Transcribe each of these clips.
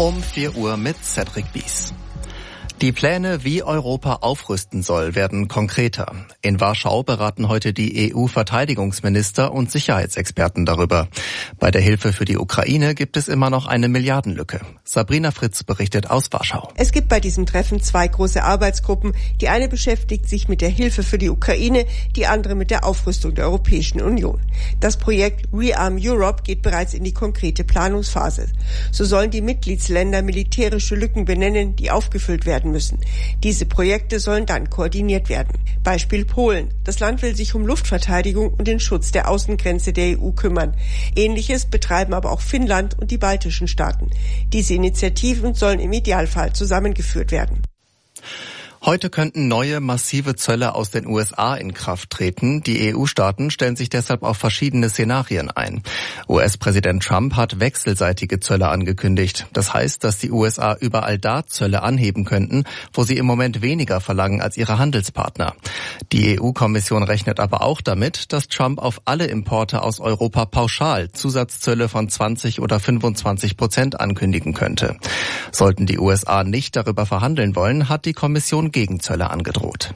Um 4 Uhr mit Cedric Bies. Die Pläne, wie Europa aufrüsten soll, werden konkreter. In Warschau beraten heute die EU-Verteidigungsminister und Sicherheitsexperten darüber. Bei der Hilfe für die Ukraine gibt es immer noch eine Milliardenlücke. Sabrina Fritz berichtet aus Warschau. Es gibt bei diesem Treffen 2 große Arbeitsgruppen. Die eine beschäftigt sich mit der Hilfe für die Ukraine, die andere mit der Aufrüstung der Europäischen Union. Das Projekt Rearm Europe geht bereits in die konkrete Planungsphase. So sollen die Mitgliedsländer militärische Lücken benennen, die aufgefüllt werden müssen. Diese Projekte sollen dann koordiniert werden. Beispiel Polen. Das Land will sich um Luftverteidigung und den Schutz der Außengrenze der EU kümmern. Ähnliches betreiben aber auch Finnland und die baltischen Staaten. Diese Initiativen sollen im Idealfall zusammengeführt werden. Heute könnten neue massive Zölle aus den USA in Kraft treten. Die EU-Staaten stellen sich deshalb auf verschiedene Szenarien ein. US-Präsident Trump hat wechselseitige Zölle angekündigt. Das heißt, dass die USA überall da Zölle anheben könnten, wo sie im Moment weniger verlangen als ihre Handelspartner. Die EU-Kommission rechnet aber auch damit, dass Trump auf alle Importe aus Europa pauschal Zusatzzölle von 20 oder 25% ankündigen könnte. Sollten die USA nicht darüber verhandeln wollen, hat die Kommission Gegenzölle angedroht.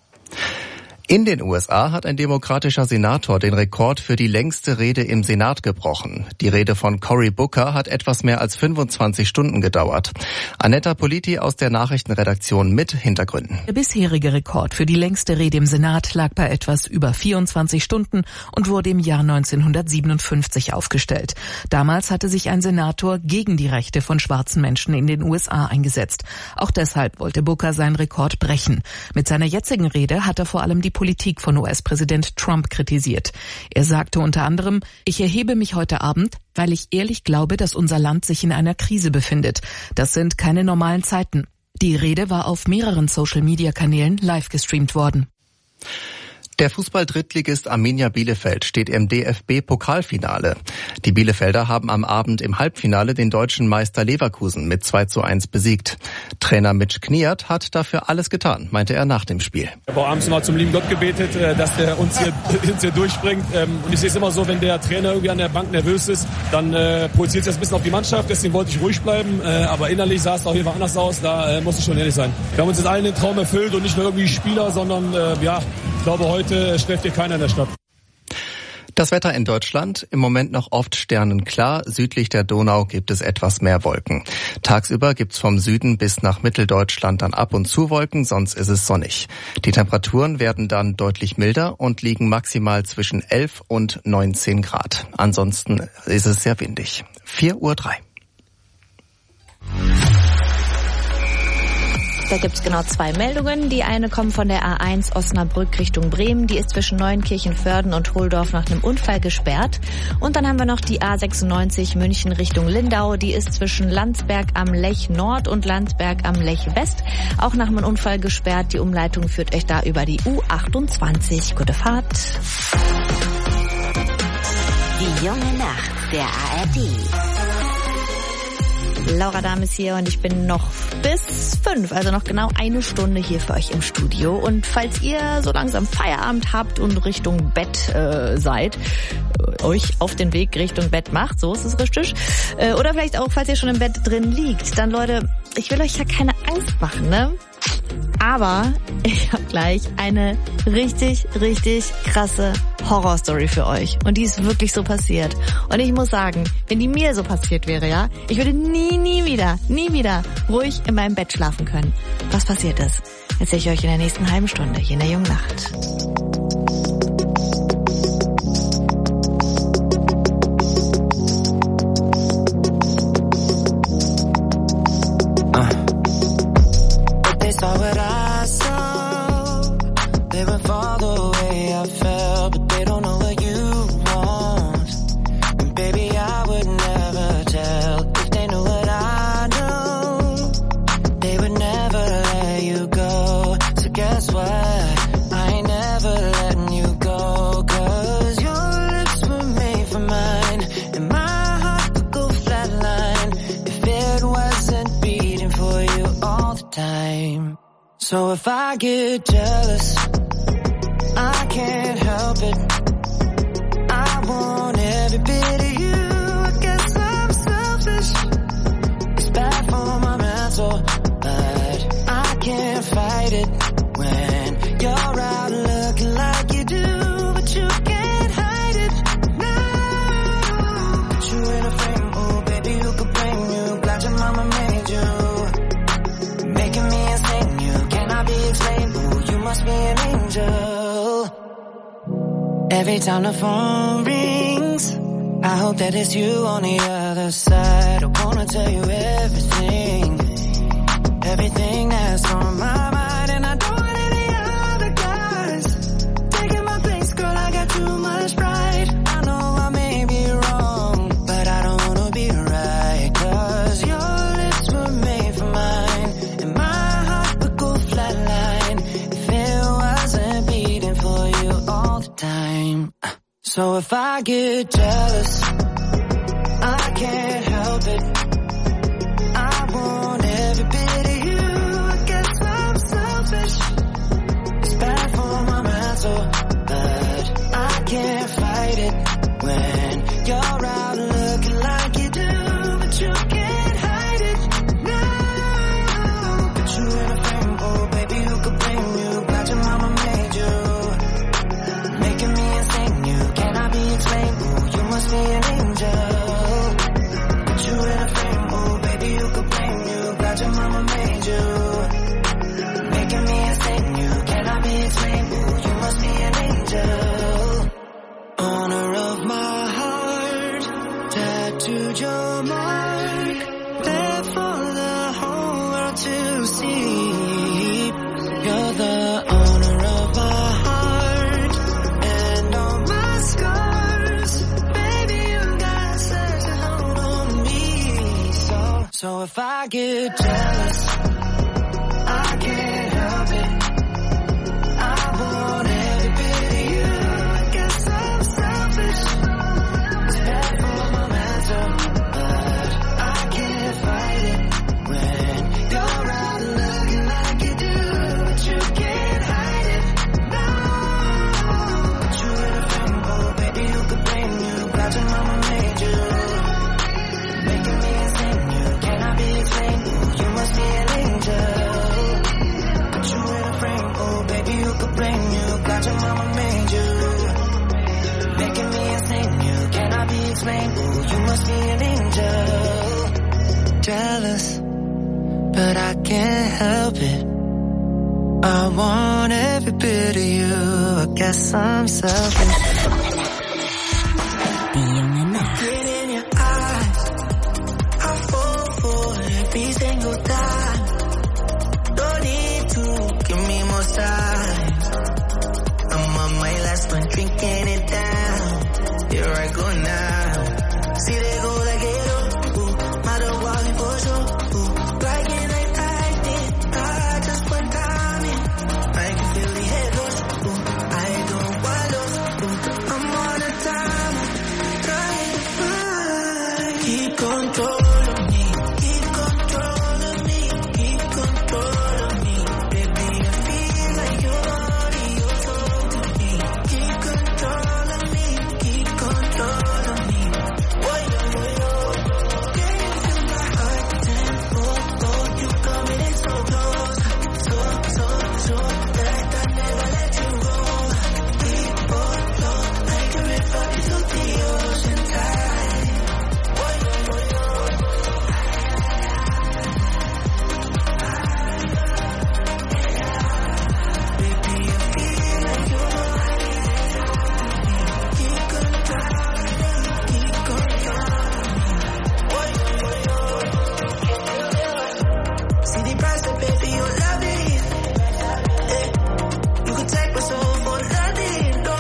In den USA hat ein demokratischer Senator den Rekord für die längste Rede im Senat gebrochen. Die Rede von Cory Booker hat etwas mehr als 25 Stunden gedauert. Anetta Politi aus der Nachrichtenredaktion mit Hintergründen. Der bisherige Rekord für die längste Rede im Senat lag bei etwas über 24 Stunden und wurde im Jahr 1957 aufgestellt. Damals hatte sich ein Senator gegen die Rechte von schwarzen Menschen in den USA eingesetzt. Auch deshalb wollte Booker seinen Rekord brechen. Mit seiner jetzigen Rede hat er vor allem die Politik von US-Präsident Trump kritisiert. Er sagte unter anderem: Ich erhebe mich heute Abend, weil ich ehrlich glaube, dass unser Land sich in einer Krise befindet. Das sind keine normalen Zeiten. Die Rede war auf mehreren Social-Media-Kanälen live gestreamt worden. Der Fußball-Drittligist Arminia Bielefeld steht im DFB-Pokalfinale. Die Bielefelder haben am Abend im Halbfinale den deutschen Meister Leverkusen mit 2:1 besiegt. Trainer Mitch Kniat hat dafür alles getan, meinte er nach dem Spiel. Ich habe auch abends mal zum lieben Gott gebetet, dass der uns hier durchbringt. Und ich sehe es immer so, wenn der Trainer irgendwie an der Bank nervös ist, dann projiziert es das ein bisschen auf die Mannschaft. Deswegen wollte ich ruhig bleiben. Aber innerlich sah es auch hier anders aus. Da muss ich schon ehrlich sein. Wir haben uns jetzt allen den Traum erfüllt und nicht nur irgendwie Spieler, sondern ich glaube, heute schläft hier keiner in der Stadt. Das Wetter in Deutschland, im Moment noch oft sternenklar. Südlich der Donau gibt es etwas mehr Wolken. Tagsüber gibt's vom Süden bis nach Mitteldeutschland dann ab und zu Wolken, sonst ist es sonnig. Die Temperaturen werden dann deutlich milder und liegen maximal zwischen 11 und 19 Grad. Ansonsten ist es sehr windig. 4:03 Uhr. Da gibt's genau 2 Meldungen. Die eine kommt von der A1 Osnabrück Richtung Bremen. Die ist zwischen Neunkirchen-Vörden und Holdorf nach einem Unfall gesperrt. Und dann haben wir noch die A96 München Richtung Lindau. Die ist zwischen Landsberg am Lech Nord und Landsberg am Lech West auch nach einem Unfall gesperrt. Die Umleitung führt euch da über die U28. Gute Fahrt. Die junge Nacht der ARD. Laura Dahm ist hier und ich bin noch bis 5, also noch genau 1 Stunde hier für euch im Studio. Und falls ihr so langsam Feierabend habt und Richtung Bett seid, euch auf den Weg Richtung Bett macht, so ist es richtig, oder vielleicht auch, falls ihr schon im Bett drin liegt, dann Leute, ich will euch ja keine Angst machen, ne? Aber ich habe gleich eine richtig, richtig krasse Horrorstory für euch. Und die ist wirklich so passiert. Und ich muss sagen, wenn die mir so passiert wäre, ja, ich würde nie wieder ruhig in meinem Bett schlafen können. Was passiert ist, erzähle ich euch in der nächsten halben Stunde hier in der jungen Nacht. So if I get jealous, I can't help it. I want every bit of you. I guess I'm selfish. It's bad Every time the phone rings, I hope that it's you on the other side. I wanna tell you everything, everything that's on my mind. And I don't want any other guys taking my place, girl, I got too much pride. I know I may be wrong, but I don't wanna be right. Cause your lips were made for mine, and my heart would go flatline if it wasn't beating for you all the time. So if I get jealous, I can't help it. I want every bit of you. I guess I'm selfish. It's bad for my mental, but I can't fight it when you're out looking like you do, but you can't hide it. No, put you in a frame, oh baby, who could blame you? Glad your mama made you, making me insane. You cannot be explained. Ooh, you must be an angel. Put you in a frame, oh baby, who could blame you? Glad your mama made you, making me insane. You cannot be explained. Ooh, you must be an angel. Owner of my heart, tattooed your mark, there for the whole world to see. You're the owner of my heart and all my scars. Baby, you got such a hold on me. So if I get jealous, I can't help it. I want every bit of you. I guess I'm selfish. It's bad for my mental, but I can't fight it when you're out looking like you do, but you can't hide it. No, put you in a frame, oh baby, who could blame you? Glad your mama made you, making me insane. You cannot be explained. Ooh, you must be an angel. Put you in a frame, oh baby, who could blame you? Glad your mama made you, making me insane. You cannot be explained. Ooh, you must be an angel. Jealous, but I can't help it. I want every bit of you. I guess I'm selfish. Look in your eyes, I fall for every single time. Don't need to give me more time. I'm on my last one, drinking it down. Here I go now. See they go like it up. Ooh, matter what for sure. Ooh, like it like I did. I just put time in. I can feel the headless. Ooh, I don't want those. Ooh, I'm on a timer, trying to find. Keep controlling me. Keep controlling me. Keep controlling me. Baby, I feel like you're already your soul to me. Keep controlling me. Keep controlling me. Boy, yo, yo, yo. Can you feel my heart tempo? Oh, you coming in so close. So that I never let you go. Deep or low, like a river into the ocean tide. Boy, yo, yo, yo. Baby, I feel like you're already keep controlling me. Keep controlling me. Boy, yo, yo, yo. See the price of baby, you love it. Eh, you could take my soul for nothing. No,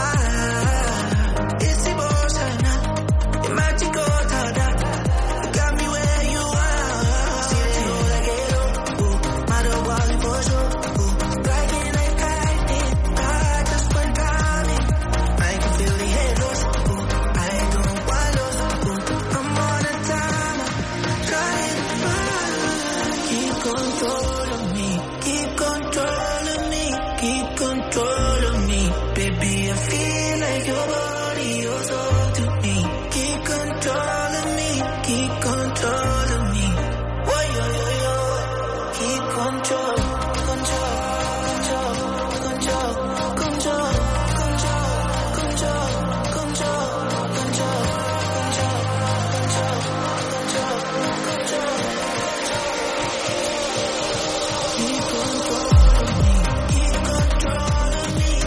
it's emotional. It's magical, tada. You got me where you are. See they go like it up. Ooh, matter what for sure. Ooh, like it like I did. I just put time in. I can feel the halos. Ooh, I don't want those. Ooh, I'm on a timer, trying to find. Keep controlling me. Keep controlling me. Keep controlling me. Baby, I feel like your body, your soul to me. Keep controlling me. Keep controlling me. Whoa, yo, yo, yo. Keep control. Control. Control. Control. Control. Control. Control. Control. Control. Control. Control. Control. Keep controlling me. Keep controlling me.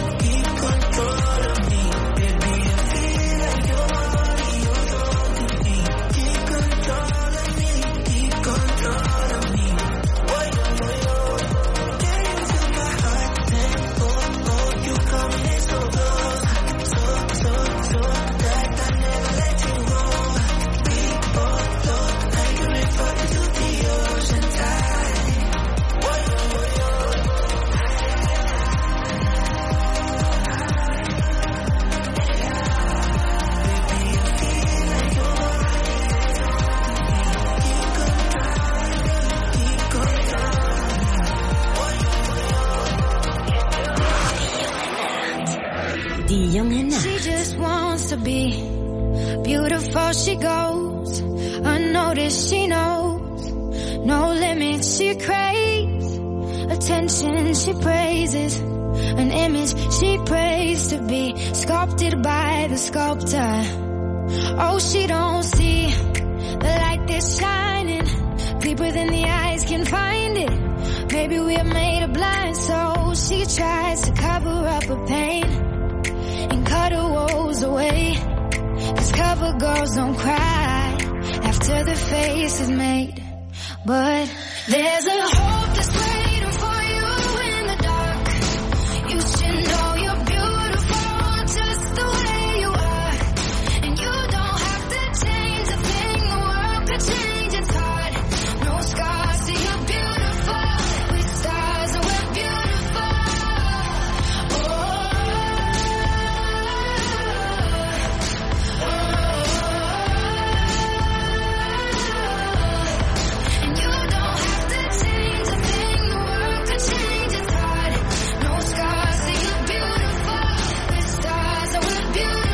be. Beautiful she goes, unnoticed she knows. No limits she craves, attention she praises. An image she prays to be sculpted by the sculptor. Oh, she don't see the light that's shining deeper than the eyes can find it. Maybe we are made of blind souls. She tries to cover up her pain and cut her woes away. 'Cause cover girls don't cry after the face is made. But there's a hope that's waiting for you in the dark. You should know you're beautiful just the way you are. And you don't have to change a thing, the world could change its heart. No scars, so you're beautiful. With stars, and we're beautiful. And you don't have to change a thing, the world could change its heart. No scars, so you're beautiful. With stars, and we're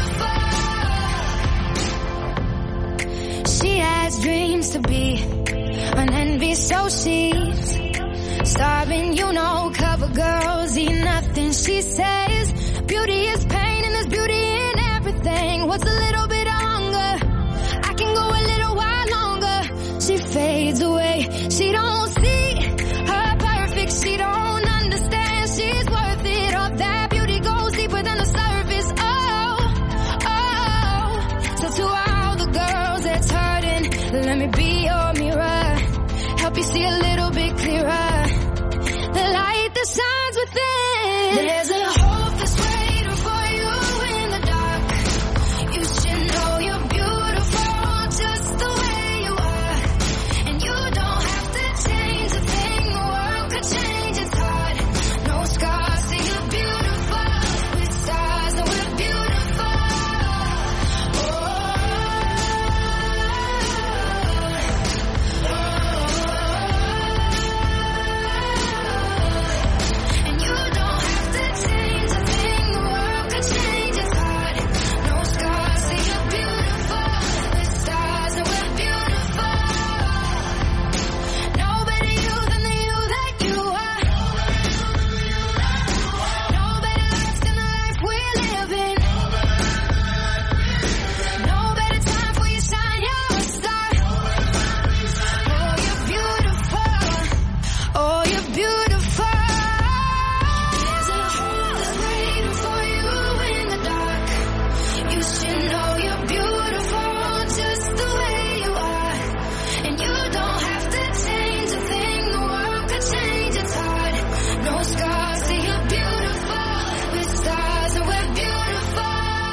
beautiful. She has dreams to be an envy, so she's starving, you know. Cover girls eat nothing, she says. Beauty is pain and there's beauty in everything. What's a little bit of hunger? I can go a little while longer. She fades away, she don't see her perfect, she don't understand she's worth it. All that beauty goes deeper than the surface. Oh, oh. So to all the girls that's hurting, let me be your mirror, help you see a little bit clearer, the light that shines within. There's a hope that's waiting for you in the dark. You should know you're beautiful just the way you are. And you don't have to change a thing, the world could change its heart. No scars, so you're beautiful. With stars, and we're beautiful. And you don't have to change a thing, the world could change its heart. No scars, so you're beautiful. With stars, and we're beautiful. No better you than the you that you are. No better life than the life we're living. No better time for you shine, you're a star. Oh, you're beautiful. Oh, you're beautiful. There's a hope that's waiting for you in the dark. You should know you're beautiful just the way you are. And you don't have to change a thing, the world could change its heart. No scars, so you're beautiful. With stars, and we're beautiful.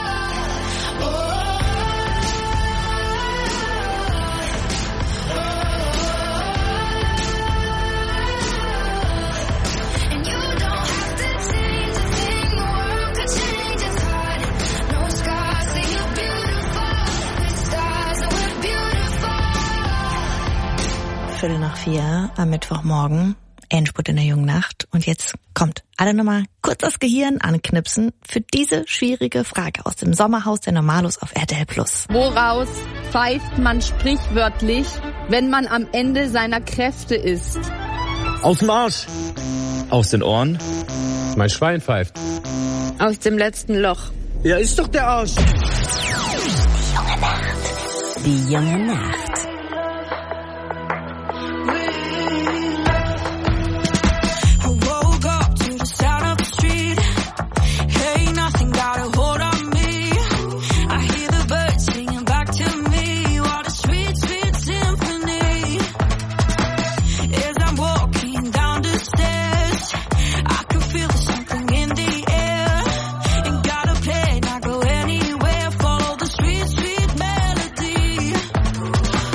And you don't have to change a thing, the world could change its heart. No scars, so you're beautiful. With stars, and we're beautiful. 3:45 am Mittwochmorgen. Endspurt in der jungen Nacht. Und jetzt kommt alle nochmal kurz das Gehirn anknipsen für diese schwierige Frage aus dem Sommerhaus der Normalos auf RTL Plus. Woraus pfeift man sprichwörtlich, wenn man am Ende seiner Kräfte ist? Aus dem Arsch. Aus den Ohren. Mein Schwein pfeift. Aus dem letzten Loch. Ja, ist doch der Arsch. Die junge Nacht. I woke up to the sound of the street. Hey, nothing got a hold on me. I hear the birds singing back to me. What a sweet, sweet symphony. As I'm walking down the stairs, I can feel something in the air. Ain't got a plan, I go anywhere. Follow the sweet, sweet melody.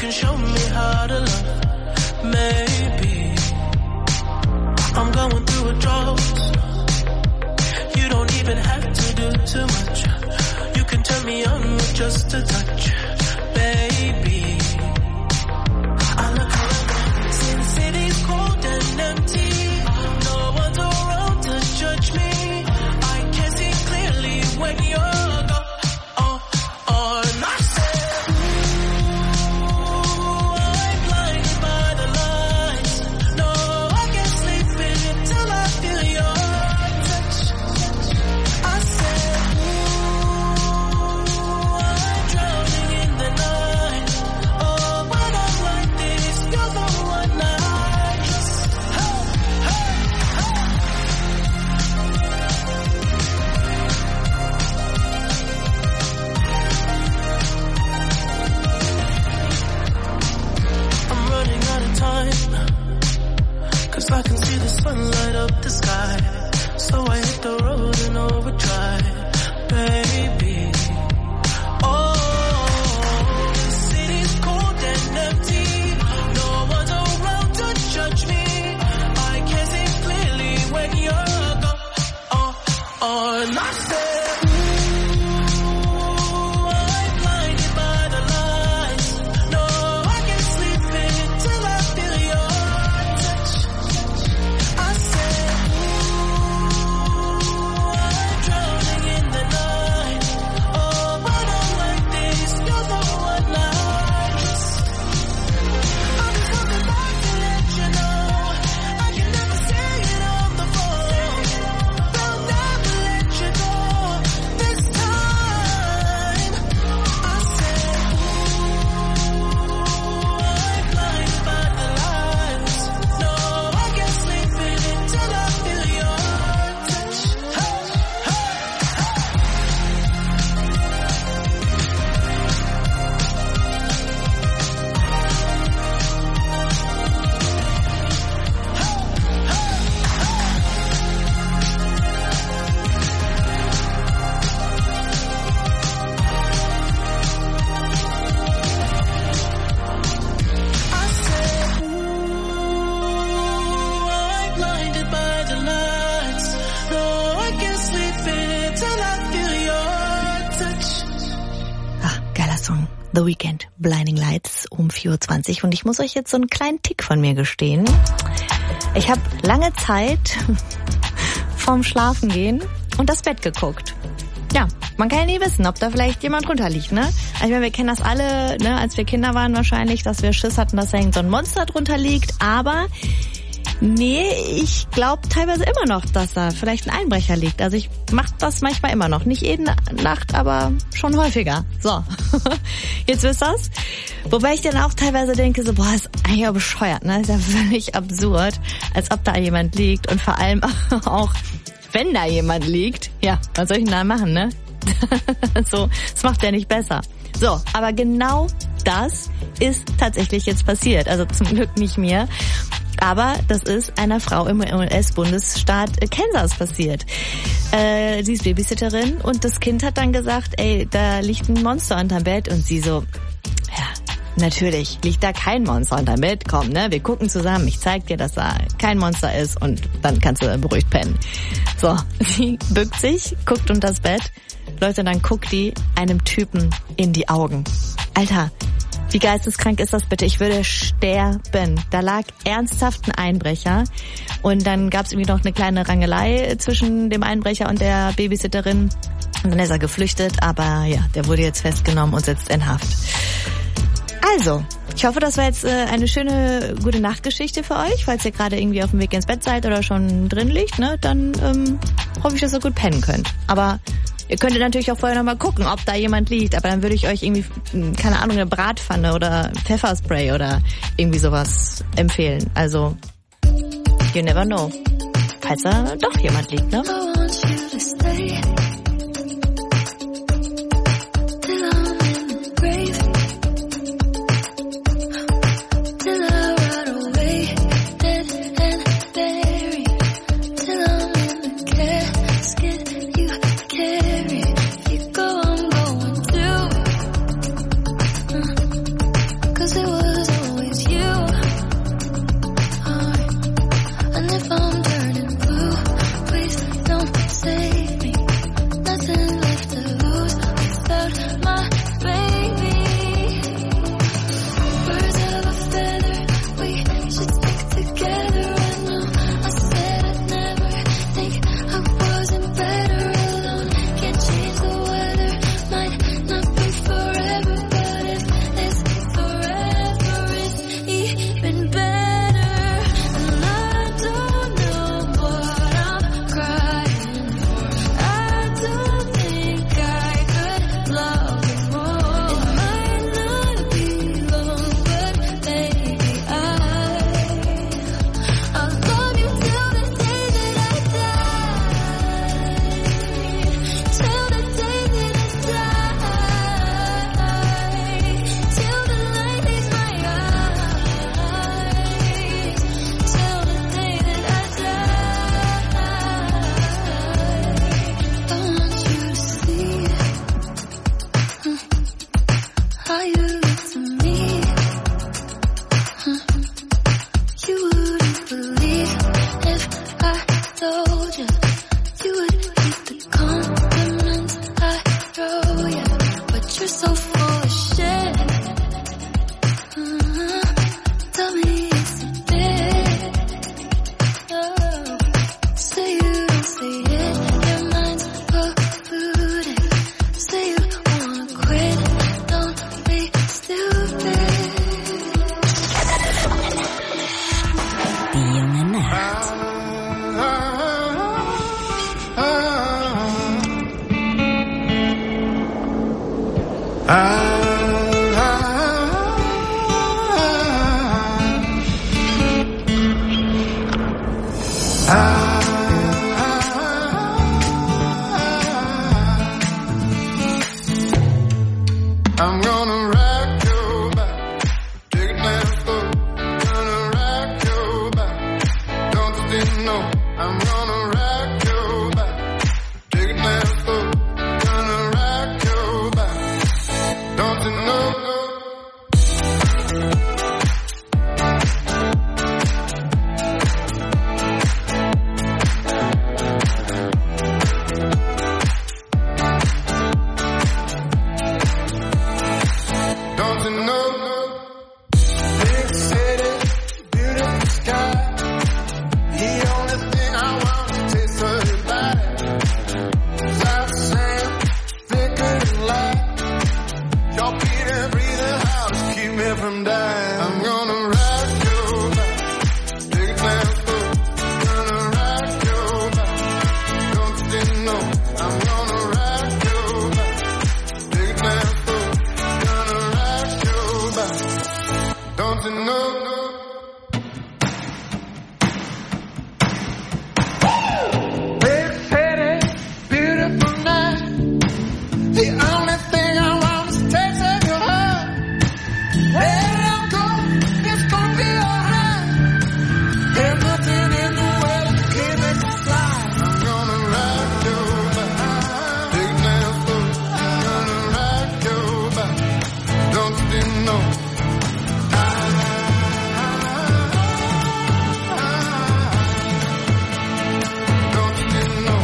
can show me how to love. Maybe I'm going through a drought. You don't even have to do too much. You can turn me on with just a touch, baby. I look around, since city's cold and empty, no one's around to judge me. I can see clearly when you're gone. I said, ooh, I'm blinded by the lights. No, I can't sleep until I feel your touch. I said, ooh, I'm drowning in the night. Oh, when I'm like this, you're the one I trust. Hey, hey, I'm running out of time, 'cause I can see the sun light up the sky. So I hit the road in overdrive, baby. Oh, the city's cold and empty. No one's around to judge me. I can see clearly when you're gone. And I said, ooh, I'm blinded by the lights. No, I can't sleep until I feel your touch. I said, ooh, I'm drowning in the night. Oh, when I'm like this, you're the one I trust. I just want to back to let you know I can never say it on the phone. They'll never let you go this time. I said, ooh, I'm blinded by the lights. No, I can't sleep until I feel your touch. Hey, hey, I said, ooh, I'm blinded by the lights. No, I can't sleep until I feel your touch. Geiler Song. The Weeknd, Blinding Lights um 4:20 Uhr. Und ich muss euch jetzt so einen kleinen Tick von mir gestehen. Ich habe lange Zeit vorm Schlafengehen und das Bett geguckt. Ja, man kann ja nie wissen, ob da vielleicht jemand drunter liegt, ne? Also ich meine, wir kennen das alle, ne, als wir Kinder waren wahrscheinlich, dass wir Schiss hatten, dass da irgend so ein Monster drunter liegt. Aber nee, ich glaube teilweise immer noch, dass da vielleicht ein Einbrecher liegt. Also ich mache das manchmal immer noch. Nicht jede Nacht, aber schon häufiger. So, jetzt wisst ihr's. Wobei ich dann auch teilweise denke, so, boah, ist eigentlich auch bescheuert, ne? Ist ja völlig absurd, als ob da jemand liegt. Und vor allem auch, wenn da jemand liegt, ja, was soll ich denn da machen, ne? So, das macht's ja nicht besser. So, aber genau das ist tatsächlich jetzt passiert. Also zum Glück nicht mir. Aber das ist einer Frau im US-Bundesstaat Kansas passiert. Sie ist Babysitterin und das Kind hat dann gesagt, ey, da liegt ein Monster unterm Bett. Und sie so, ja, natürlich liegt da kein Monster unterm Bett. Komm, ne, wir gucken zusammen. Ich zeig dir, dass da kein Monster ist und dann kannst du beruhigt pennen. So, sie bückt sich, guckt unter das Bett. Leute, dann guckt die einem Typen in die Augen. Alter, wie geisteskrank ist das bitte? Ich würde sterben. Da lag ernsthaft ein Einbrecher und dann gab es irgendwie noch eine kleine Rangelei zwischen dem Einbrecher und der Babysitterin. Und dann ist er geflüchtet, aber ja, der wurde jetzt festgenommen und sitzt in Haft. Also, ich hoffe, das war jetzt eine schöne gute Nachtgeschichte für euch. Falls ihr gerade irgendwie auf dem Weg ins Bett seid oder schon drin liegt, ne, dann hoffe ich, dass ihr gut pennen könnt. Aber ihr könntet natürlich auch vorher nochmal gucken, ob da jemand liegt. Aber dann würde ich euch irgendwie, keine Ahnung, eine Bratpfanne oder Pfefferspray oder irgendwie sowas empfehlen. Also, you never know. Falls da doch jemand liegt, ne? Cause it was so full of shit. Tell me if you did. Oh, say you don't see it. Your mind's polluted. Say you wanna quit. Don't be stupid. Die junge Nacht. I'm gonna rock your back, take it down slow. Gonna rock your back, don't you didn't know? I'm gonna rock your back, take it down slow. Gonna rock your back, don't you know? Don't you know? Big city, beautiful sky. The only thing I want to taste of your body. Soft sand, thicker than light. Your beating, breathing hard to keep me from dying. I'm gonna rock your back, take it down slow. Gonna rock your back, don't you didn't know? I'm gonna rock your back, take it down slow. Gonna rock your back, don't you know? Big city, beautiful night. The only thing I want is a taste of your heart. Let it go, it's gonna be alright. There's nothing in the world that can make me fly. I'm gonna rock your back, take it down slow. Gonna rock your back, don't you didn't know? Don't you didn't know?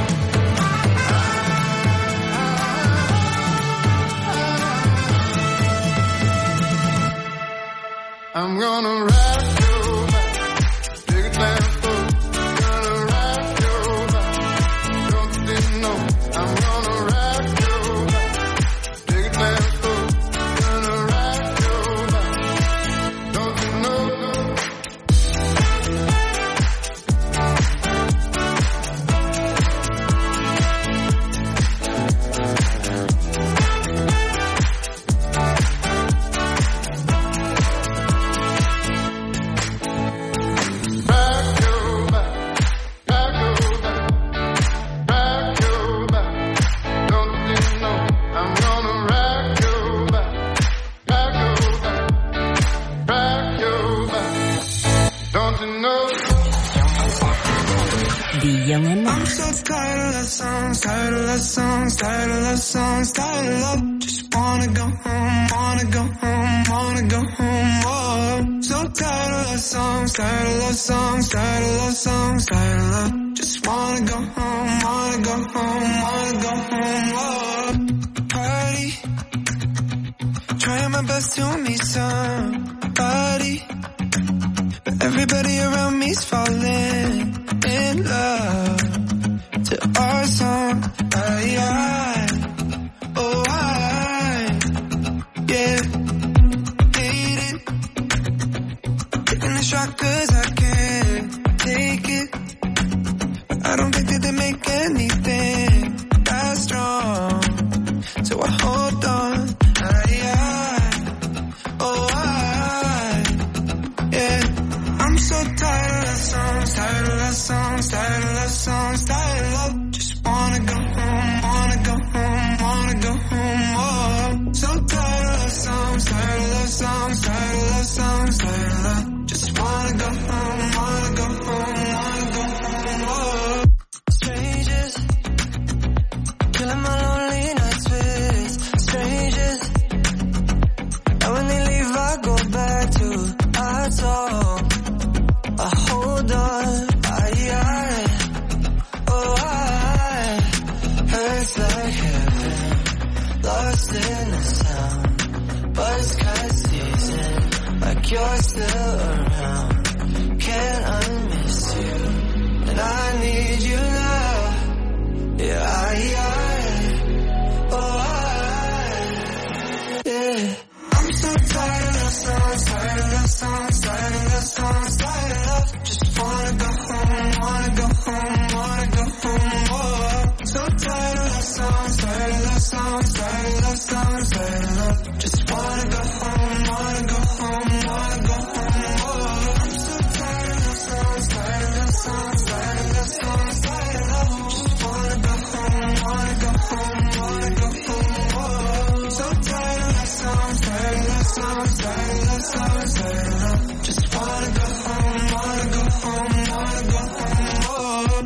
I'm gonna rock your back, take it down slow. Gonna rock your back, don't you didn't know? I'm gonna rock your back, take it down slow. Gonna rock your back, don't you know? Rock your back, rock your back, rock your back, don't you know? I'm gonna rock your back, rock your back, rock your back, don't you know? Die junge I'm Nacht. so tired of love songs, tired of love songs, tired of love songs, tired of love. Just wanna go home, wanna go home, wanna go home. Oh, so tired of love songs, tired of love songs, tired of love songs, tired of love. Just wanna go home, wanna go home, wanna go home. Oh, party, trying my best to meet somebody, but everybody around me's falling in love to our song. Oh I, yeah, hate it, taking a shot 'cause I can't take it, but I don't think that they make anything that strong, so I hold on. Oh I, yeah, I'm so tired of love songs, tired of love songs, tired of love songs, tired of love. Just wanna go home, wanna go home, wanna go home. Oh, so tired of love songs, tired of love songs, tired of love songs, tired of love. Just wanna go home, wanna go home, wanna go home. Oh, strangers, killing my lonely nights with strangers, and when they leave I go back to our song. I hold on, oh I, hurts like heaven, lost in the sound. you're still around. Can't unmiss you, and I need you now. Yeah, yeah. I'm so tired of love songs, tired of love songs, tired of love songs, tired of love. Just wanna go home, wanna go home, wanna go home. Oh, so tired of love songs, tired of love songs, tired of love songs, tired of love. Just wanna go home, wanna go home, wanna go home. Oh, I'm so tired of love songs, tired of love songs, tired of love songs, tired of love. Just wanna go home, wanna go home, wanna go home. Oh, so tired of love songs, tired of love songs, tired of love songs, tired of love. Just wanna go home, wanna go home, wanna go home. Oh.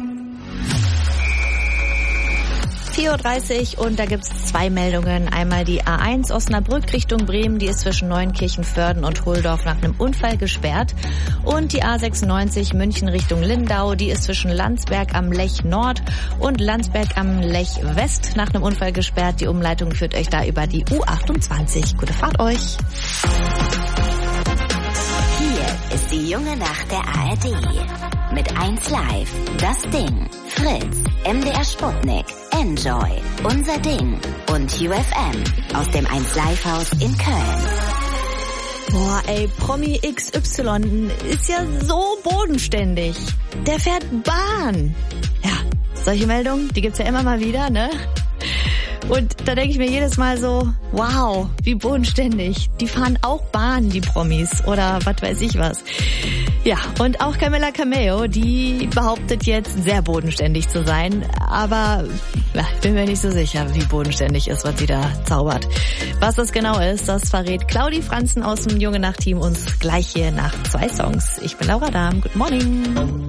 4:30 Uhr und da gibt's zwei Meldungen. Einmal die A1 Osnabrück Richtung Bremen, die ist zwischen Neunkirchen-Vörden und Hohldorf nach einem Unfall gesperrt. Und die A96 München Richtung Lindau, die ist zwischen Landsberg am Lech Nord und Landsberg am Lech West nach einem Unfall gesperrt. Die Umleitung führt euch da über die U28. Gute Fahrt euch. Hier ist die junge Nacht der ARD. Mit 1 Live, Das Ding, Fritz, MDR Sputnik, Enjoy, Unser Ding und UFM aus dem 1 Live Haus in Köln. Boah, ey, Promi XY ist ja so bodenständig. Der fährt Bahn. Ja, solche Meldungen, die gibt's ja immer mal wieder, ne? Und da denke ich mir jedes Mal so, wow, wie bodenständig. Die fahren auch Bahn, die Promis, oder was weiß ich was. Ja, und auch Camila Cabello, die behauptet jetzt sehr bodenständig zu sein, aber ja, bin mir nicht so sicher, wie bodenständig ist, was sie da zaubert. Was das genau ist, das verrät Claudi Franzen aus dem Junge Nacht-Team uns gleich hier nach 2 Songs. Ich bin Laura Dahm, good morning.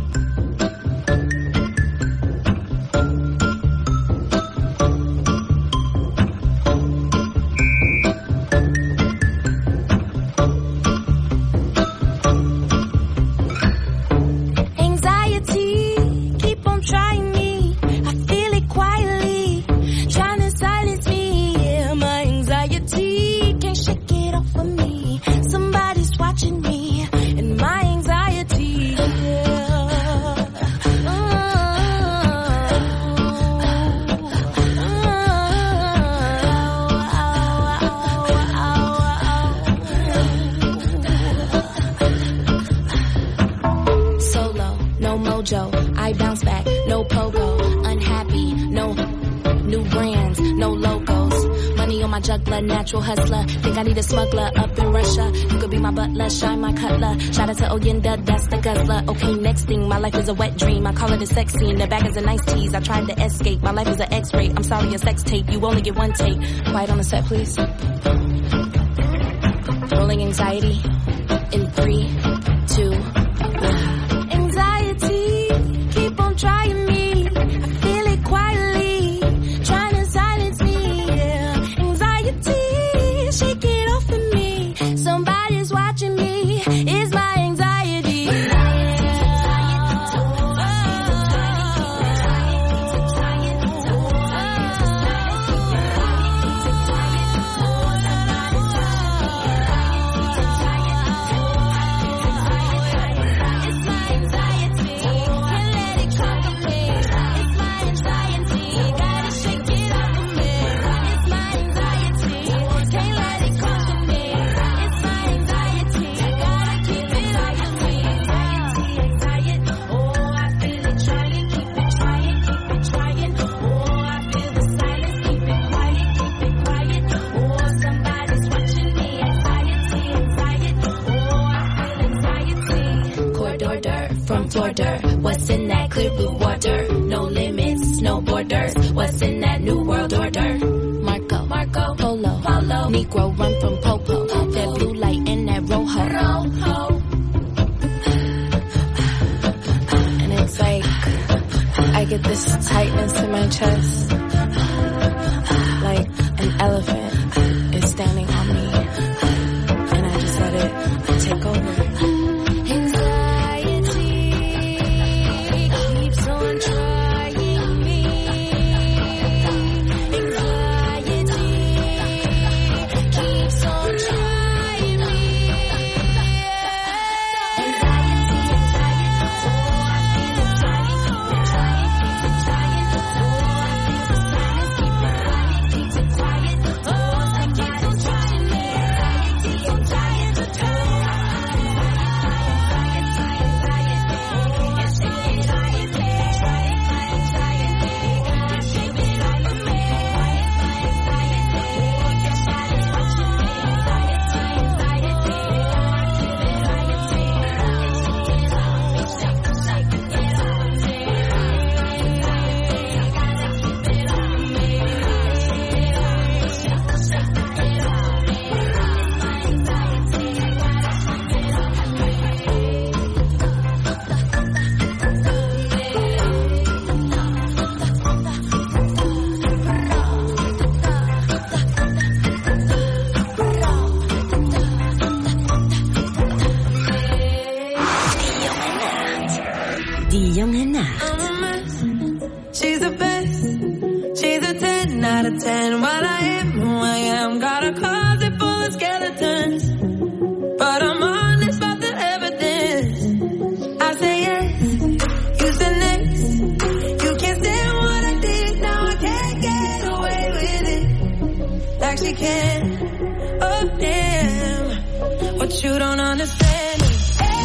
I bounce back, no pogo, unhappy, no new brands, no logos. Money on my juggler, natural hustler. Think I need a smuggler up in Russia. You could be my butler, shine my cutler. Shout out to Oyenda, that's the guzzler. Okay, next thing, my life is a wet dream. I call it a sex scene. The bag is a nice tease. I tried to escape. My life is an X-ray. I'm sorry, a sex tape. You only get one take. Quiet on the set, please. Rolling anxiety in 3, 2, 1. Anxiety, keep on trying me. I feel it quietly, trying to silence me. Yeah. Anxiety, shake it off of me. Somebody's watching me. It's my anxiety. What's in that clear blue water? No limits, no borders. What's in that new world order? Marco, Polo, Negro run from Popo. That blue light in that rojo. And it's like I get this tightness in my chest, like an elephant is standing on me, and I just let it take over. but you don't understand me.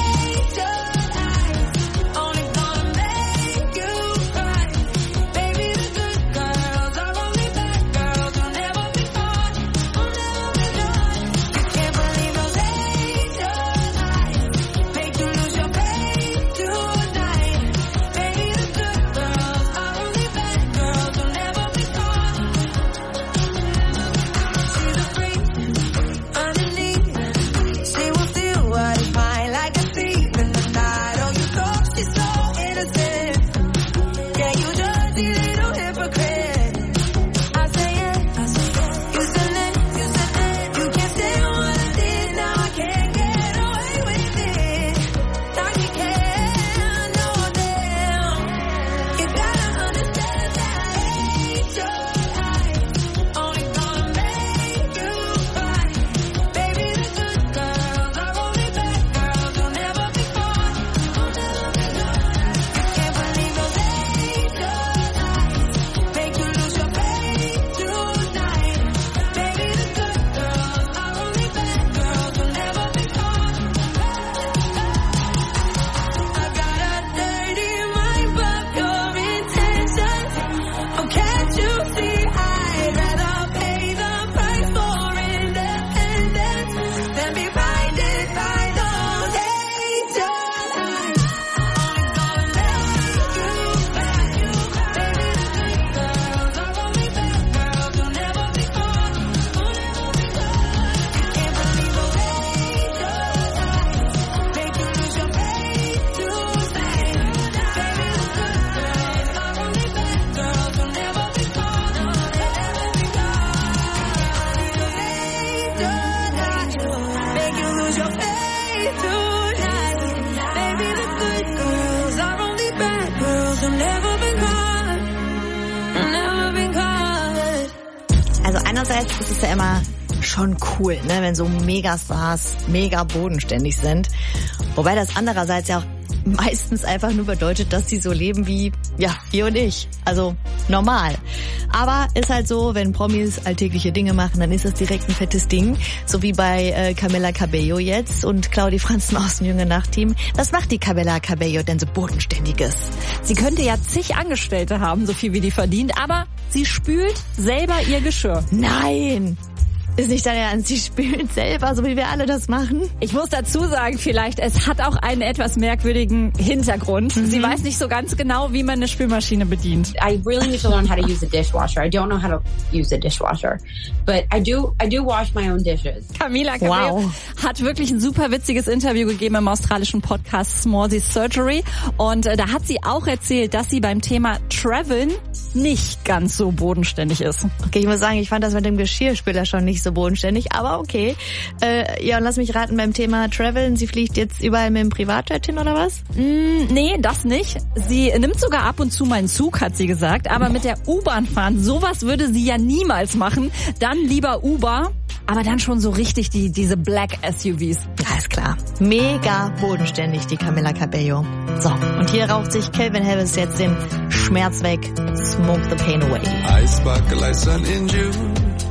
Also einerseits ist es ja immer schon cool, ne, wenn so Megastars mega bodenständig sind. Wobei das andererseits ja auch meistens einfach nur bedeutet, dass die so leben wie, ja, wir und ich. Also normal. Aber ist halt so, wenn Promis alltägliche Dinge machen, dann ist das direkt ein fettes Ding. So wie bei Camila Cabello jetzt und Claudi Franzen aus dem Junge Nacht-Team. Was macht die Camila Cabello denn so Bodenständiges? Sie könnte ja zig Angestellte haben, so viel wie die verdient, aber sie spült selber ihr Geschirr. Nein! Ist nicht dein Ernst, sie spült selber, so wie wir alle das machen? Ich muss dazu sagen, vielleicht, es hat auch einen etwas merkwürdigen Hintergrund. Sie weiß nicht so ganz genau, wie man eine Spülmaschine bedient. I really need to learn how to use a dishwasher. I don't know how to use a dishwasher, but I do wash my own dishes. Camila Cabello hat wirklich ein super witziges Interview gegeben im australischen Podcast Smallzy Surgery und da hat sie auch erzählt, dass sie beim Thema Traveln nicht ganz so bodenständig ist. Okay, ich muss sagen, ich fand das mit dem Geschirrspüler schon nicht so bodenständig, aber okay. Ja, und lass mich raten, beim Thema Traveln, sie fliegt jetzt überall mit dem Privatjet hin, oder was? Nee, das nicht. Sie nimmt sogar ab und zu mal einen Zug, hat sie gesagt, aber mit der U-Bahn fahren, sowas würde sie ja niemals machen. Dann lieber Uber, aber dann schon so richtig diese Black SUVs. Ja, ist klar. Mega bodenständig, die Camila Cabello. So, und hier raucht sich Calvin Harris jetzt den Schmerz weg. Smoke the pain away. I sparkle like sun in June.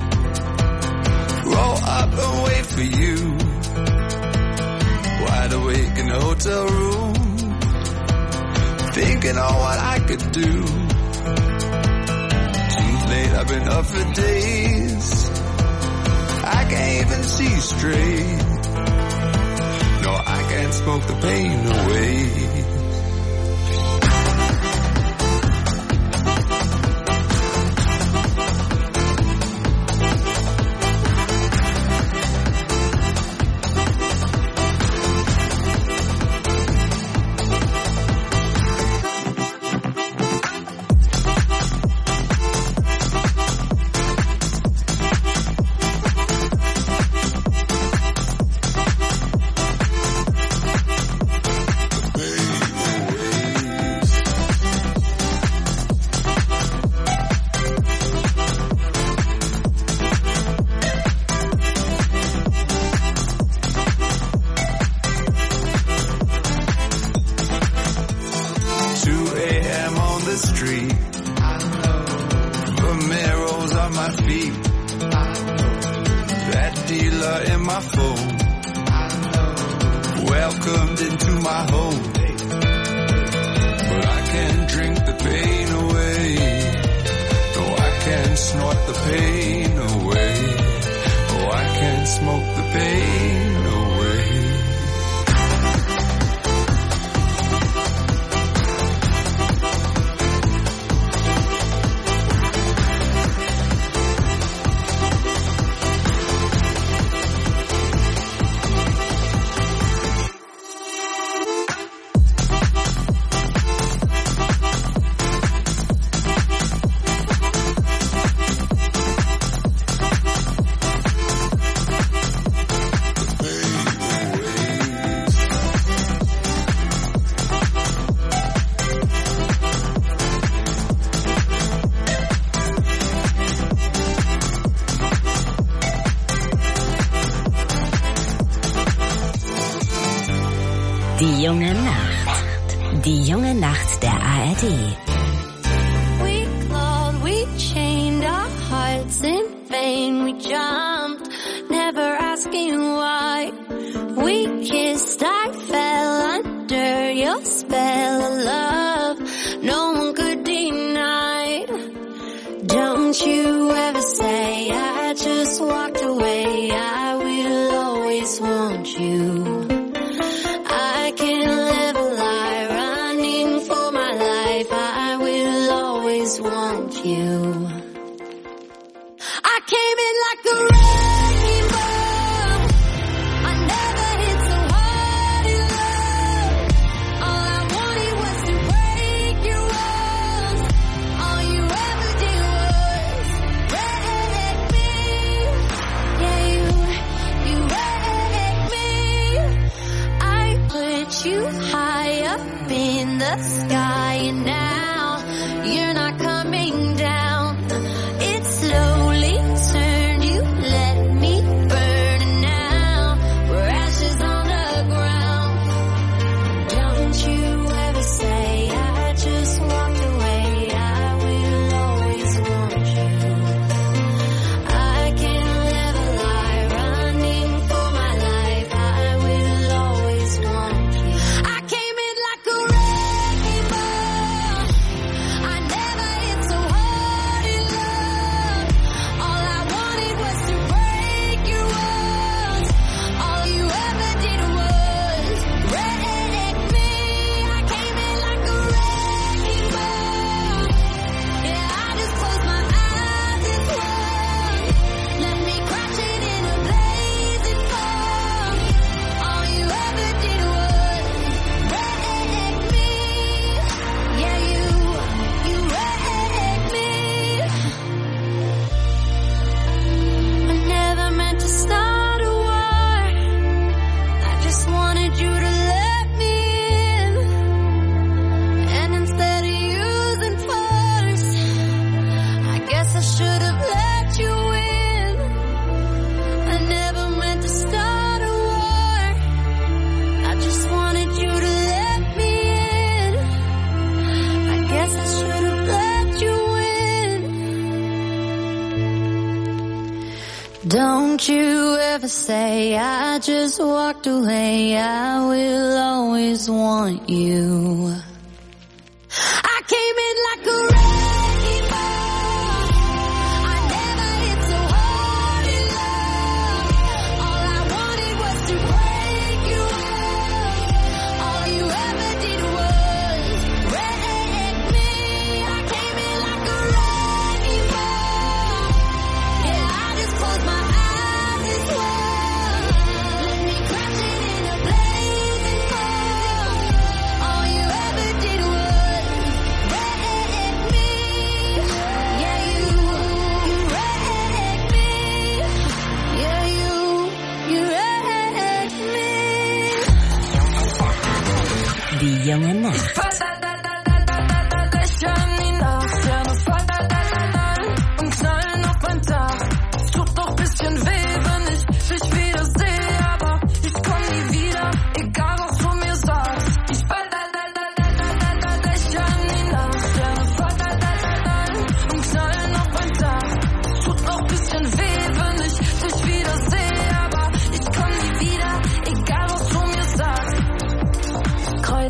Roll up and wait for you. Wide awake in a hotel room. Thinking on what I could do. Too late, I've been up for days. I can't even see straight. No, I can't smoke the pain away. welcomed into my home. But I can't drink the pain away. No, I can't snort the pain away. Oh, I can't smoke the pain away. Die junge Nacht. Die junge Nacht der ARD. We clawed, we chained our hearts in vain. We jumped, never asking why. We kissed, I fell under your spell of love. No one could deny. Don't you ever say I just walked away. I will always want you. I can't live a lie, running for my life. I will always want you. I came in like a rainbow. I never hit so hard in love. All I wanted was to break your walls. All you ever did was wreck me. Yeah, you wrecked me. I put you high up in the sky, and now you're not coming down. It slowly turned, you let me burn, and now we're ashes on the ground. Don't you ever say I just walked away. I will always want you. I can't live a lie, running for my life. I will always want you. I came in like a rainbow. I never hit so hard in love. All I wanted was to break your walls. All you ever did was wreck me. I came in like a rainbow. Yeah, I just closed my eyes and swung. Let me crash it in a blazing fire. All you ever did was wreck me. Yeah, you wrecked me. I never meant to start a war. I just wanted you to let me in. And instead of using force, I guess I should have let you in. I never meant to start a war. I just wanted you to let me in. I guess I should have let you in. Don't you ever say I just walked away. I will always want you. I came in like a rainbow. I never hit so hard in love. All I wanted was to break your walls. All you ever did was wreck me. I came in like a rainbow. Yeah, I just closed my eyes and swung. Let me crash it in a blazing fire. All you ever did was wreck me. Yeah, you wrecked me. Yeah, you wrecked me. Die junge Nacht. Lächeln die Nachtsterne fallen und knallen auf ein Dach. Es tut doch bisschen weh, wenn ich dich wieder sehe, aber ich komm nie wieder, egal was du mir sagst. Ich lächeln die Nachtsterne fallen und knallen auf ein Dach. Es tut noch bisschen weh, wenn ich dich wieder sehe, aber ich komm nie wieder, egal was du mir sagst.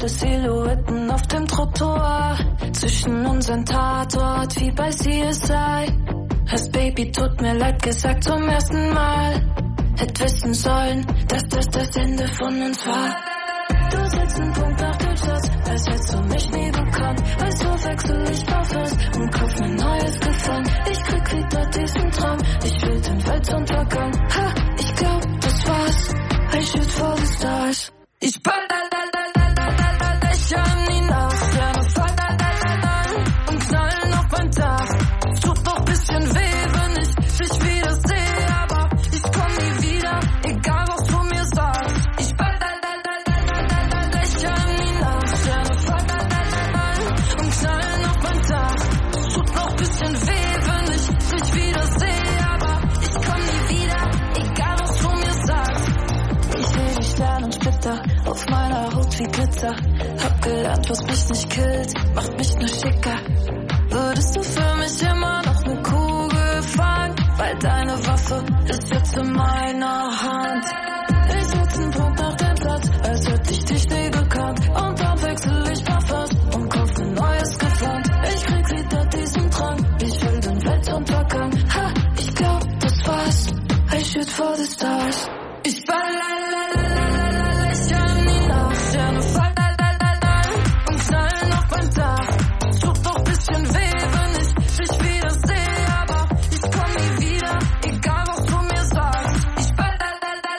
Schwarze Silhouetten auf dem Trottoir, zwischen unseren Tatort wie bei CSI. Hast Baby, tut mir leid gesagt zum ersten Mal. Hätt wissen sollen, dass das Ende von uns war. Du setzt einen Punkt nach dem Satz, als hättest du mich nie gekannt. Also wechsel ich Parfums und kauf mir neues Gefallen. Ich krieg wieder diesen Traum, ich will den Weltuntergang. Ha, ich glaub, das war's, I shoot for the stars. Ich lächle an die Nacht, Sterne fallen und knallen auf mein Dach. Tut noch bisschen weh, wenn ich dich wieder sehe, aber ich komm nie wieder, egal was du mir sagst. Ich lächle an die Nacht, Sterne fallen und knallen auf mein Dach. Tut noch bisschen weh, wenn ich dich wieder sehe, aber ich komm nie wieder, egal was du mir sagst. Ich seh die Sternensplitter auf meiner Haut wie Glitzer. Hab gelernt, was mich nicht killt, macht mich nur schicker. Würdest du für mich immer noch eine Kugel fangen? Weil deine Waffe ist jetzt in meiner Hand. Ich setz einen Punkt nach dem Platz, als hätte ich dich nie gekannt. Und dann wechsel ich Parfums und kauf mir neues Gewand. Ich krieg wieder diesen Drang, ich will den Weltuntergang. Ha, ich glaub, das war's, I shoot for the stars. Ich lächle an die Nacht, Sterne fallen und knallen auf mein Dach. Tut doch bisschen weh, wenn ich dich wieder sehe, aber ich komm nie wieder, egal was du mir sagst. Ich lächle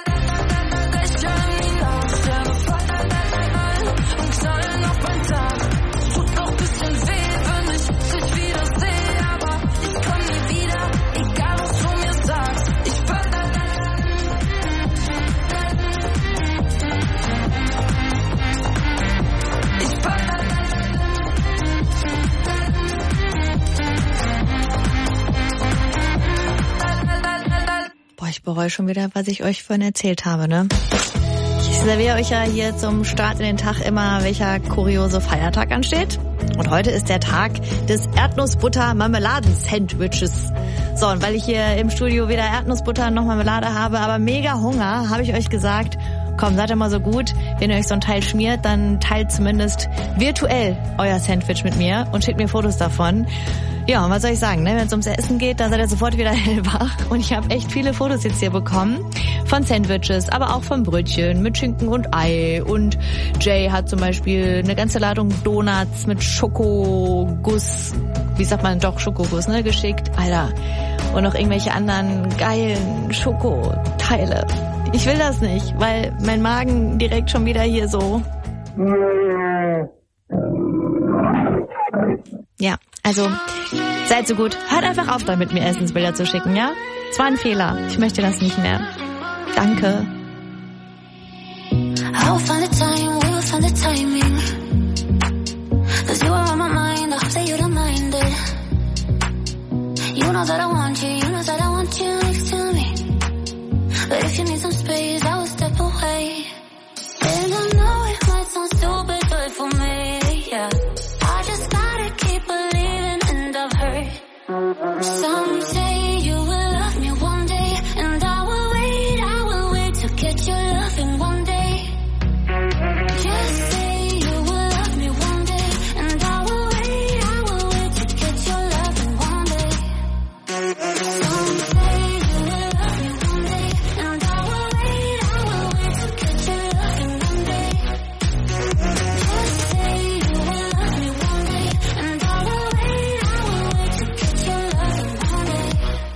an die Nacht, Sterne fallen und knallen auf mein Dach. Tut doch bisschen weh, wenn ich dich wieder sehe, aber ich komm nie wieder, egal was du mir sagst. Ich Boah, ich bereue schon wieder, was ich euch vorhin erzählt habe, ne? Ich serviere euch ja hier zum Start in den Tag immer, welcher kuriose Feiertag ansteht. Und heute ist der Tag des Erdnussbutter-Marmeladen-Sandwiches. So, und weil ich hier im Studio weder Erdnussbutter noch Marmelade habe, aber mega Hunger, habe ich euch gesagt, komm, seid ihr mal so gut, wenn ihr euch so ein Teil schmiert, dann teilt zumindest virtuell euer Sandwich mit mir und schickt mir Fotos davon. Ja, und was soll ich sagen, ne? Wenn es ums Essen geht, dann seid ihr sofort wieder hellwach. Und ich habe echt viele Fotos jetzt hier bekommen von Sandwiches, aber auch von Brötchen mit Schinken und Ei. Und Jay hat zum Beispiel eine ganze Ladung Donuts mit Schokoguss, wie sagt man doch, Schokoguss, ne, geschickt. Alter. Und noch irgendwelche anderen geilen Schokoteile. Ich will das nicht, weil mein Magen direkt schon wieder hier so... Ja, also seid so gut. Hört einfach auf, damit mir Essensbilder zu schicken, ja? Es war ein Fehler. Ich möchte das nicht mehr. Danke. I'll find the time, we will find the timing. 'Cause you are on my mind, I hope that you don't mind it. You know that I want you, you know that I want you next to me. But if you need some space, I will step away. And I know it might sound stupid, but for me, yeah. I just gotta keep believing, and I've heard some say you will love me one day, and I will wait to get your loving one day. Just say you will love me one day, and I will wait to get your loving one day. Some say you will love me one day, and I will wait to get your loving one day. Just say you will love me one day, and I will wait to get your loving one day.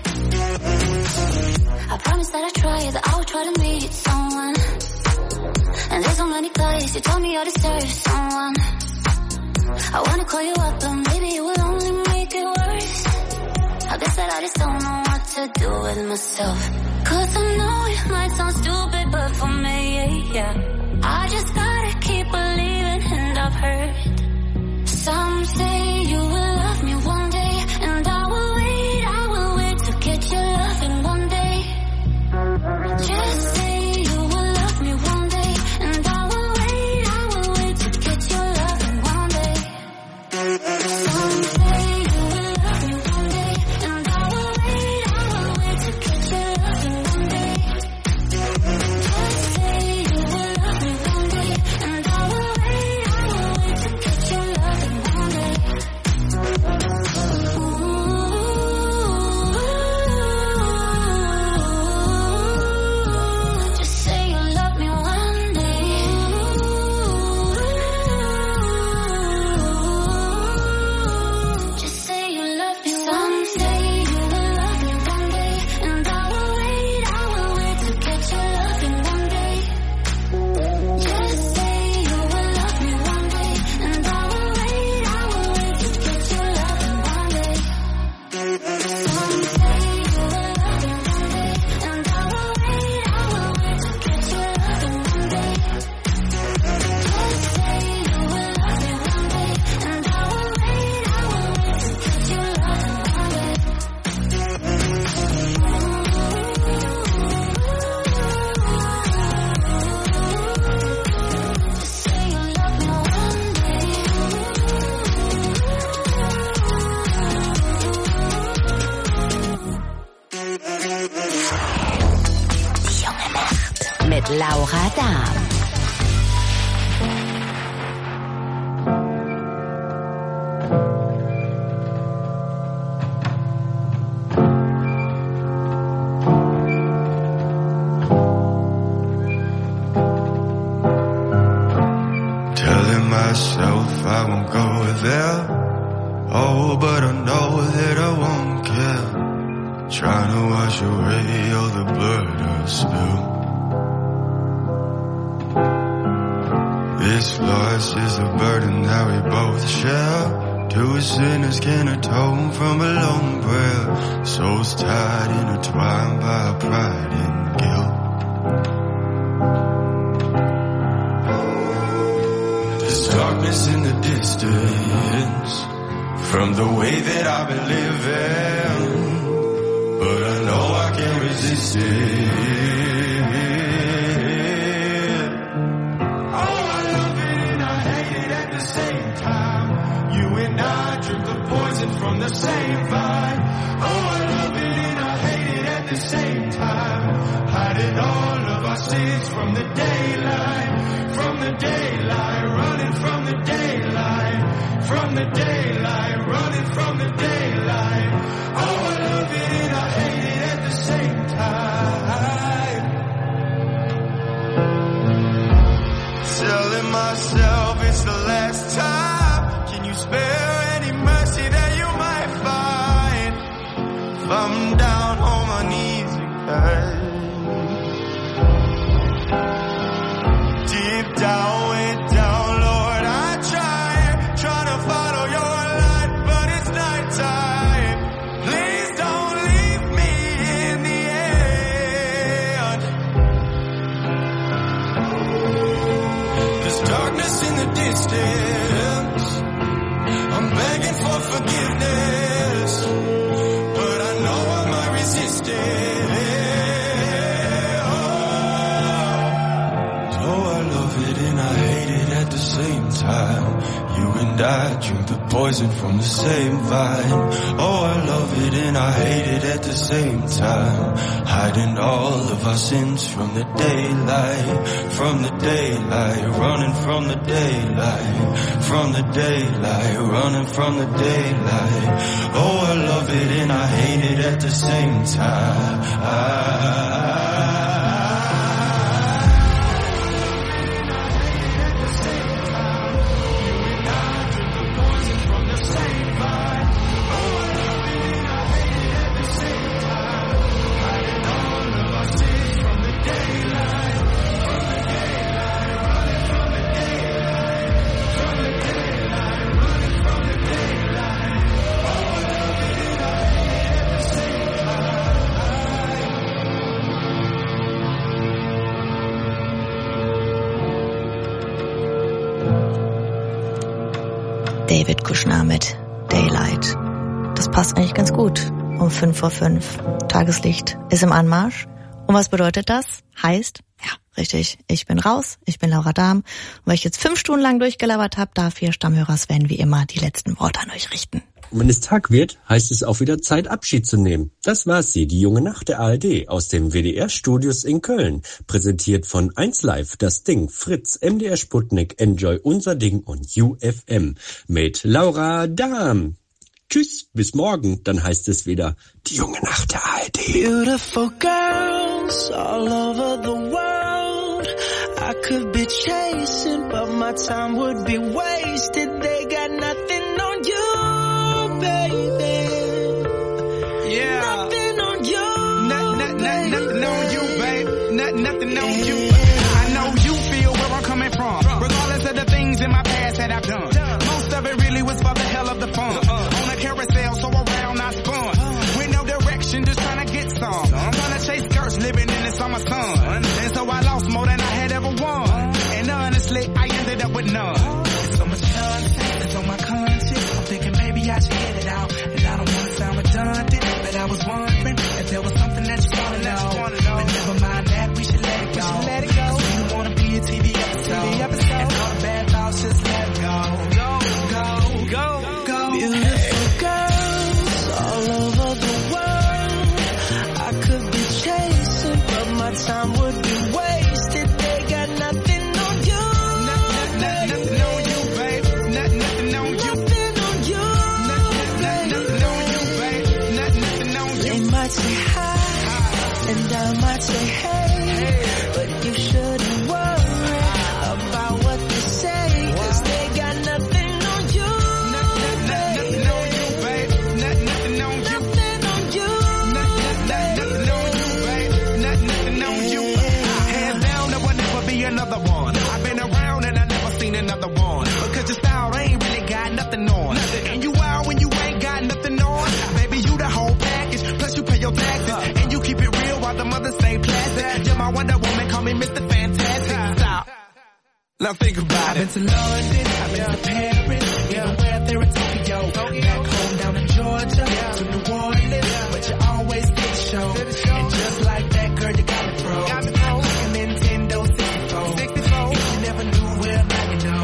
I promise that I try, that I will try to meet someone. And there's so many guys, you told me I deserve someone. I wanna call you up, but maybe it will only make it worse. I guess that I just don't know what to do with myself. 'Cause I know it might sound stupid, but for me, yeah. I just gotta keep believing, and I've heard some say you will love me one day, and I will wait to get your loving one day. Just say you will love me one day, and I will wait to get your loving one day. Some say you will love me one day, and I will wait to get your loving one day. mit Laura Dahm. Telling myself I won't go there. Oh, but I know that I won't care. Trying to wash away all the blood I spilled. This loss is a burden that we both share. Two sinners can atone from a lone prayer. Souls tied, intertwined by pride and guilt. There's darkness in the distance from the way that I've been living, but I know I can't resist it. Oh, I love it and I hate it at the same time. You and I drink the poison from the same vine. Oh, I love it and I hate it at the same time. Hiding all of our sins from the daylight, running from the daylight, running from the daylight. Oh, I love it and I hate it at the same time. Telling myself it's the last time. Can you spare any mercy that you might find? If I'm down on my knees again, deep down, way down, Lord, I try to follow your light, but it's nighttime. Please don't leave me in the end. There's darkness in the distance. I'm begging for forgiveness, but I know I might resist it. Oh, I love it and I hate it at the same time. You and I drink the poison from the same vine. Oh, I love it and I hate it at the same time. Hiding all of our sins from the daylight, running from the daylight, running from the daylight. Oh, I love it and I hate it at the same time. David Kushner mit Daylight. Das passt eigentlich ganz gut. Um 5:05 Uhr. Tageslicht ist im Anmarsch. Und was bedeutet das? Heißt, ja, richtig, ich bin raus, ich bin Laura Dahm. Und weil ich jetzt 5 Stunden lang durchgelabert habe, darf ihr Stammhörer Sven wie immer die letzten Worte an euch richten. Und wenn es Tag wird, heißt es auch wieder Zeit, Abschied zu nehmen. Das war sie, die junge Nacht der ARD aus den WDR-Studios in Köln. Präsentiert von 1Live, das Ding, Fritz, MDR Sputnik, Enjoy, unser Ding und UFM. Mit Laura Dahm. Tschüss, bis morgen, dann heißt es wieder die junge Nacht der ARD. Beautiful girls all over the world. I could be chasing, but my time would be wasted. They got nothing on you, baby. Yeah. Nothing on you, baby. Nothing on you, babe. Nothing on you. I know you feel where I'm coming from. Regardless of the things in my past that I've done. Most of it really was for the hell of the fun. On a carousel, so around I spun. With no direction, just trying to get some. I'm trying to chase skirts, living in the summer sun. And so I lost more than I had ever won. And honestly, I ended up with none. There's so much nonsense on my conscience. I'm thinking maybe I should get it out. And I don't want to sound redundant, but I was wondering if there was something that you want to know. But never mind that, we should let it go. Cause we don't want to be a TV episode. And all the bad thoughts, just let it go. Go. Beautiful girls all over the world. I could be chasing, but my time would be woman call me Mr. Fantastic. Stop. Now think about it. I've been to London, I've been to Paris, even where there in Tokyo. Back home down in Georgia, to New Orleans, but you always did the show. And just like that, girl, you got me pro. Like a Nintendo 64. If you never knew, well, now you know.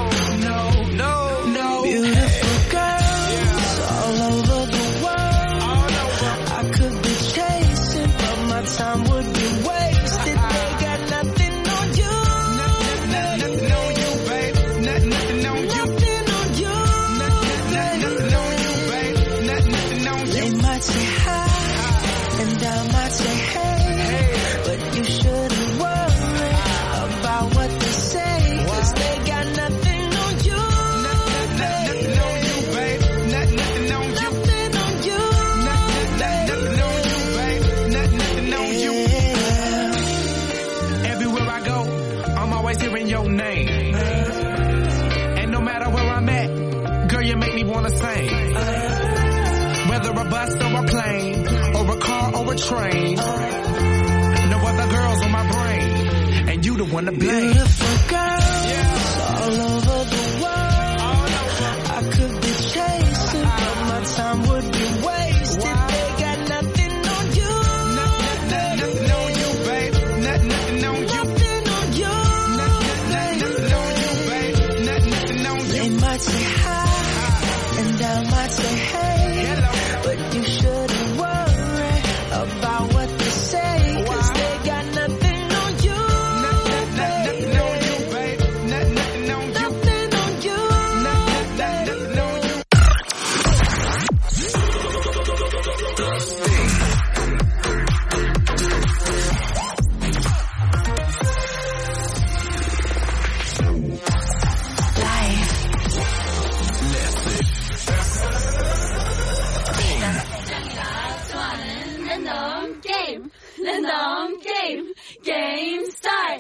No. Beautiful girls all over the world. I could be chasing, but my time would be wasted. They got nothing on you. Nothing on you, babe. Nothing on you. Nothing on you. Nothing on you, babe. Nothing on you. They might say hi, and I might say hey, but you shouldn't worry about what they say, 'cause they got nothing on you. Nothing on you, babe. Nothing on you. Nothing on you. Nothing on you, babe. Nothing on you. Everywhere I go, I'm always hearing your name. And no matter where I'm at, girl, you make me wanna sing. Whether a bus or a plane, or a car or a train, no other girls on my brain, and you the one to blame. Beautiful girls all over the world. I could be chasing, but my time would be wasted. They got nothing on you. Nothing on you, babe. Nothing on you. Nothing on you. Nothing on you, babe. Nothing on you. They might say hi, and I might say hey, but you shouldn't worry about what they say, 'cause they got nothing on you. Nothing on you, babe. Nothing on you. Nothing on you. Nothing on you. Random game start.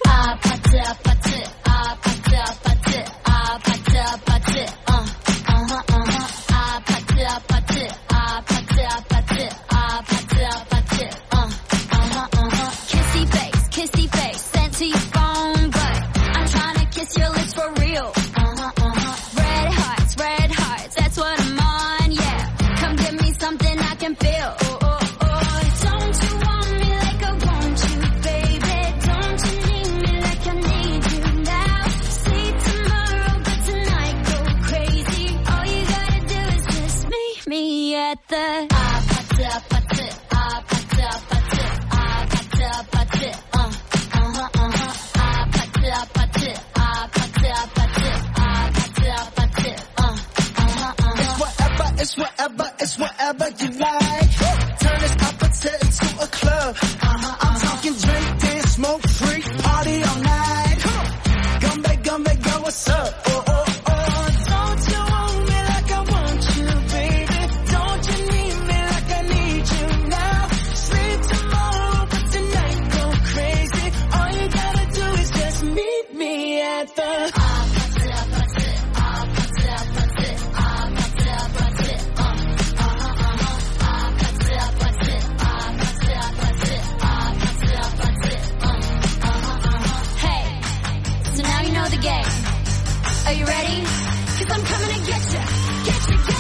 Kissy face, sent to your phone, but I'm trying to kiss your lips for real. Red hearts, that's what I'm on, yeah. Come give me something I can feel. Don't you want me like I want you, baby? Don't you need me like I need you now? See tomorrow, but tonight go crazy. All you gotta do is just meet me at the It's whatever you like. Turn this opposite into a club. I'm talking drink, dance, smoke, free, party all night. Gumbe, girl, what's up? Don't you want me like I want you, baby? Don't you need me like I need you now? Sleep tomorrow, but tonight go crazy. All you gotta do is just meet me at the Are you ready? 'Cause I'm coming to get you.